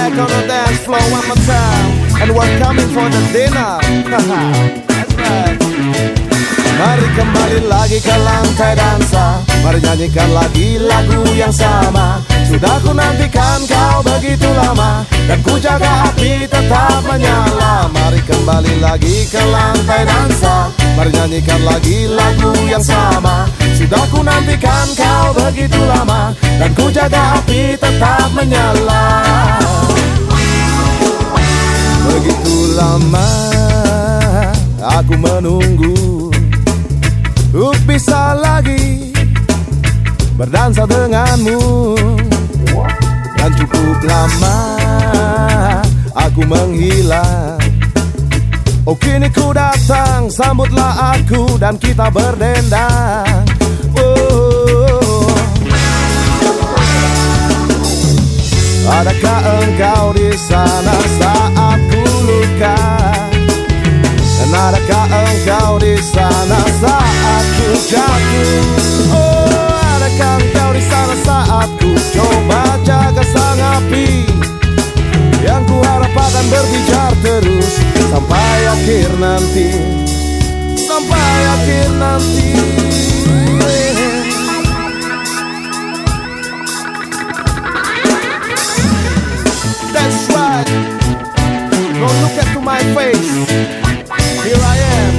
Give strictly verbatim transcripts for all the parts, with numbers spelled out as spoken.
back on the dance floor one more time, and we're coming for the dinner. That's right. Mari kembali lagi ke lantai dansa, mari nyanyikan lagi lagu yang sama. Sudah ku nantikan kau begitu lama, dan ku jaga api tetap menyala. Mari kembali lagi ke lantai dansa, mari nyanyikan lagi lagu yang sama. Sudah ku nantikan kau begitu lama, dan ku jaga api tetap menyala. Begitu lama aku menunggu untuk bisa lagi berdansa denganmu, dan cukup lama aku menghilang. Oh kini ku datang, sambutlah aku dan kita berdendang. Oh, adakah engkau di sana saat ku luka? Dan adakah engkau di sana saat ku jatuh? Oh, adakah engkau di sana saat ku coba jaga sang api yang ku harap akan berbijar terus sampai akhir nanti, sampai akhir nanti. That's right. Go look at to my face. Here I am.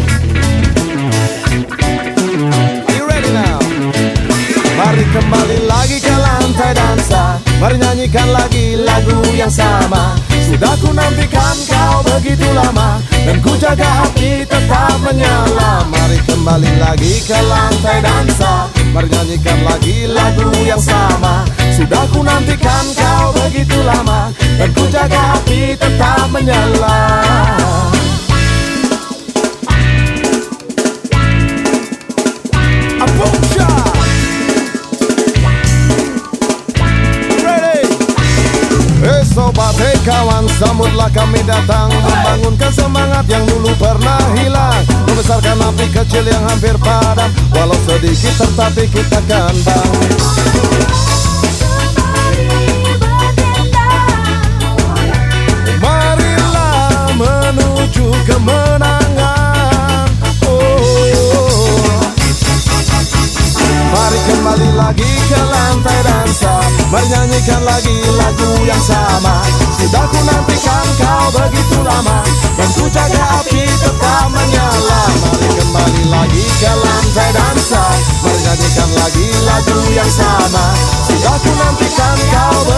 Are you ready now? Mari kembali lagi ke lantai dansa, mari nyanyikan lagi lagu yang sama. Sudah ku nantikan kau begitu lama, dan ku jaga api tetap menyala. Mari kembali lagi ke lantai dansa, mari nyanyikan lagi lagu yang sama. Sudah ku nantikan kau begitu lama, dan ku jaga api tetap menyala. Sobat, hei kawan, sambutlah kami datang, membangunkan semangat yang dulu pernah hilang, membesarkan api kecil yang hampir padam, walau sedikit tetapi kita akan bangun. Marilah menuju kemenangan. Oh, mari kembali lagi ke lantai dansa, mari nyanyikan lagi lagu yang sama. Sudah ku nantikan kau begitu lama, dan ku jaga api tetap menyala. Mari kembali lagi ke lantai dansa, mari nyanyikan lagi lagu yang sama. Sudah ku nantikan kau